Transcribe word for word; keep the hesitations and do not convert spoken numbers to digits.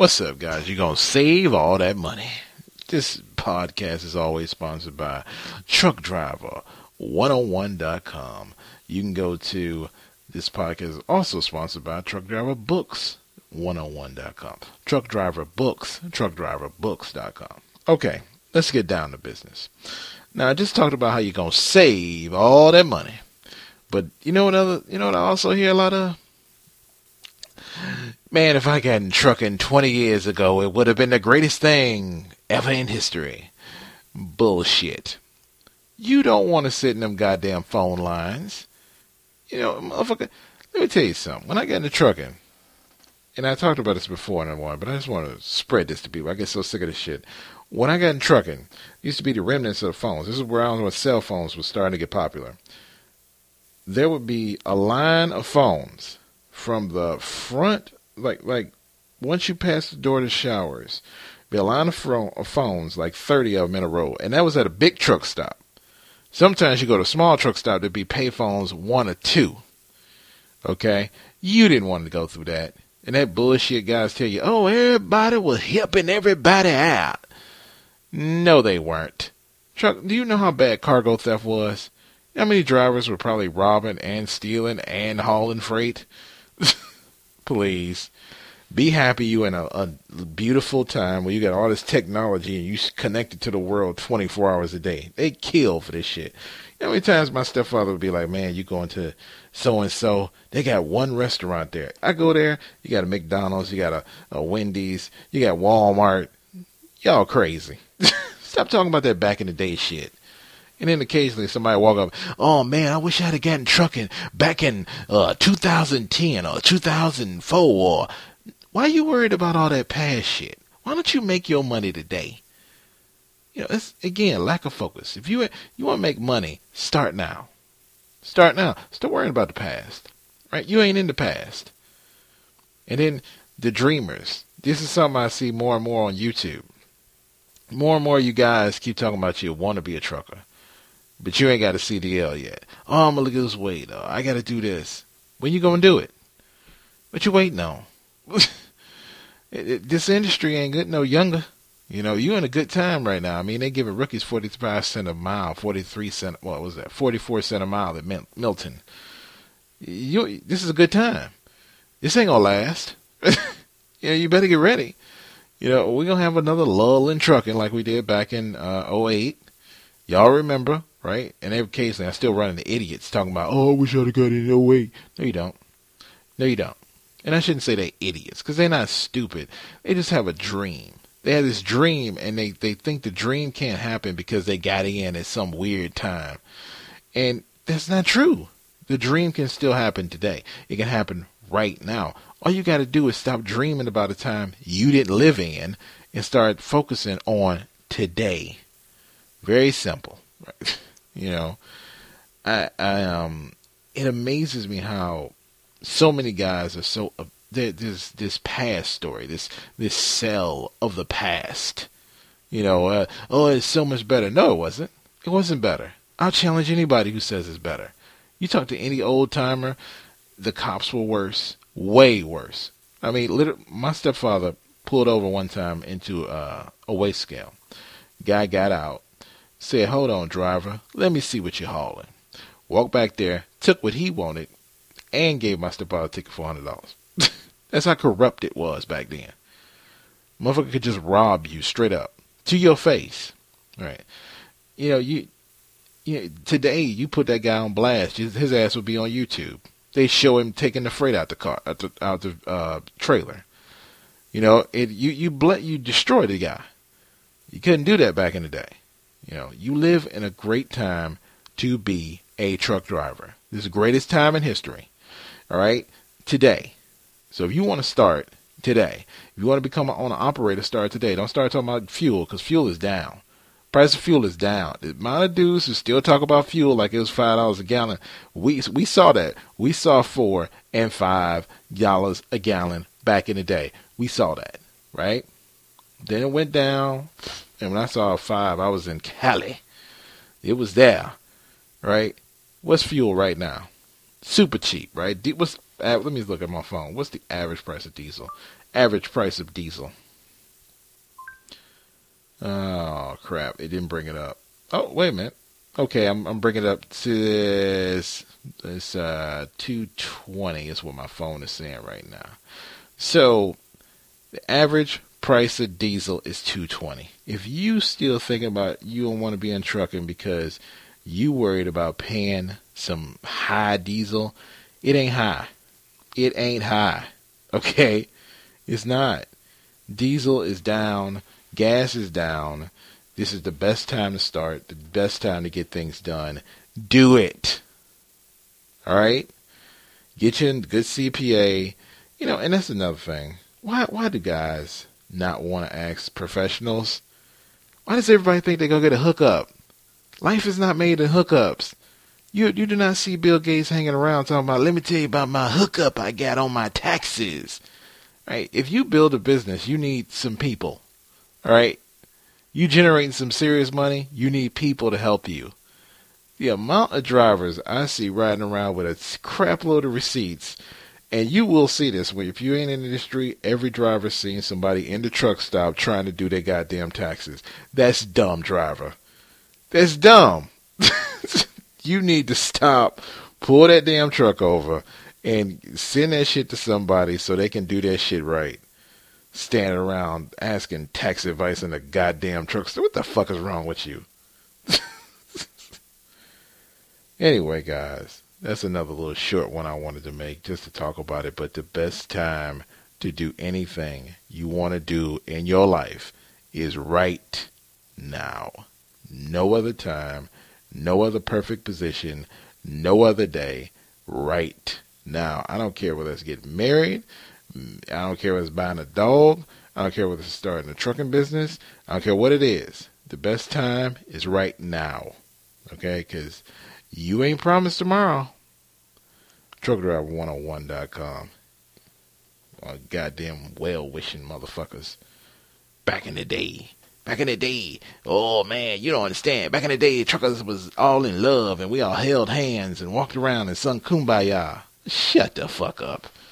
What's up, guys? You're going to save all that money. This podcast is always sponsored by truck driver one oh one dot com. You can go to, this podcast is also sponsored by truck driver books one oh one dot com. Truck Driver Books, truck driver books dot com. Okay, let's get down to business. Now, I just talked about how you're going to save all that money. But you know what other, you know what I also hear a lot of? Man, if I got in trucking twenty years ago, it would have been the greatest thing ever in history. Bullshit. You don't want to sit in them goddamn phone lines. You know, motherfucker, let me tell you something. When I got into trucking, and I talked about this before in one, but I just want to spread this to people. I get so sick of this shit. When I got in trucking, it used to be the remnants of the phones. This is where I was when cell phones were starting to get popular. There would be a line of phones from the front, like like once you pass the door to showers, be a line of, fro- of phones, like thirty of them in a row, and that was at a big truck stop. Sometimes you go to a small truck stop, there'd be payphones one or two. Okay, you didn't want to go through that, and that bullshit guys tell you, oh, everybody was helping everybody out. No, they weren't. Truck, do you know how bad cargo theft was? How many drivers were probably robbing and stealing and hauling freight? Please. Be happy you in a, a beautiful time where you got all this technology and you connected to the world twenty-four hours a day. They kill for this shit. You know how many times my stepfather would be like, man, you going to so-and-so, they got one restaurant there. I go there, you got a McDonald's, you got a, a Wendy's, you got Walmart. Y'all crazy. Stop talking about that back in the day shit. And then occasionally somebody walk up, oh man, I wish I'd have gotten trucking back in uh, two thousand ten or two thousand four. Or, why are you worried about all that past shit? Why don't you make your money today? You know, it's, again, lack of focus. If you you want to make money, start now. Start now. Stop worrying about the past. Right? You ain't in the past. And then the dreamers. This is something I see more and more on YouTube. More and more you guys keep talking about you want to be a trucker. But you ain't got a C D L yet. Oh, I'm going to lose weight. Oh, I got to do this. When you going to do it? What you waiting on? it, it, this industry ain't getting no younger. You know, you in a good time right now. I mean, they giving rookies forty-five cents a mile, forty-three cents, what was that? forty-four cents a mile at Mil- Milton. You, this is a good time. This ain't going to last. You know, you better get ready. You know, we're going to have another lull in trucking like we did back in uh, oh eight. Y'all remember, right? And occasionally I still run into idiots talking about, oh, I wish I'd have got in oh eight. No, you don't. No, you don't. And I shouldn't say they're idiots because they're not stupid. They just have a dream. They have this dream and they, they think the dream can't happen because they got in at some weird time. And that's not true. The dream can still happen today. It can happen right now. All you got to do is stop dreaming about a time you didn't live in and start focusing on today. Very simple, right? You know, I, I, um, it amazes me how so many guys are so, uh, there's this past story, this, this cell of the past, you know, uh, oh, it's so much better. No, it wasn't. It wasn't better. I'll challenge anybody who says it's better. You talk to any old timer, the cops were worse, way worse. I mean, literally, my stepfather pulled over one time into uh, a weigh scale. Guy got out. Said, hold on, driver. Let me see what you're hauling. Walked back there, took what he wanted, and gave my stepfather a ticket for one hundred dollars. That's how corrupt it was back then. Motherfucker could just rob you straight up to your face. Right? You know, you, you know, today you put that guy on blast, his ass would be on YouTube. They show him taking the freight out the car, out the, out the uh, trailer. You know, it you you ble- you destroy the guy. You couldn't do that back in the day. You know, you live in a great time to be a truck driver. This is the greatest time in history. All right? Today. So if you want to start today, if you want to become an owner operator, start today. Don't start talking about fuel because fuel is down. Price of fuel is down. The amount of dudes who still talk about fuel like it was five dollars a gallon, we we saw that. We saw four and five dollars a gallon back in the day. We saw that, right? Then it went down. And when I saw five, I was in Cali. It was there, right? What's fuel right now? Super cheap, right? What's, let me look at my phone. What's the average price of diesel? Average price of diesel. Oh, crap. It didn't bring it up. Oh, wait a minute. Okay, I'm, I'm bringing it up to this, this uh, two twenty is what my phone is saying right now. So, the average price of diesel is two twenty. If you still thinking about you don't want to be in trucking because you worried about paying some high diesel, it ain't high. It ain't high. Okay? It's not. Diesel is down. Gas is down. This is the best time to start. The best time to get things done. Do it. All right? Get you a good C P A. You know, and that's another thing. Why why do guys not want to ask professionals? Why does everybody think they're going to get a hookup? Life is not made of hookups. You you do not see Bill Gates hanging around talking about, let me tell you about my hookup I got on my taxes. Right? If you build a business, you need some people. All right? You generating some serious money, you need people to help you. The amount of drivers I see riding around with a crap load of receipts, and you will see this, if you ain't in the industry, every driver's seen somebody in the truck stop trying to do their goddamn taxes. That's dumb, driver. That's dumb. You need to stop, pull that damn truck over, and send that shit to somebody so they can do that shit right. Standing around asking tax advice in a goddamn truck store. What the fuck is wrong with you? Anyway, guys, that's another little short one I wanted to make just to talk about it. But the best time to do anything you want to do in your life is right now. No other time, no other perfect position, no other day, right now. I don't care whether it's getting married. I don't care whether it's buying a dog. I don't care whether it's starting a trucking business. I don't care what it is. The best time is right now. Okay? Because you ain't promised tomorrow. truck driver one oh one dot com. Oh, goddamn well-wishing motherfuckers. Back in the day. Back in the day. Oh, man, you don't understand. Back in the day, truckers was all in love, and we all held hands and walked around and sung Kumbaya. Shut the fuck up.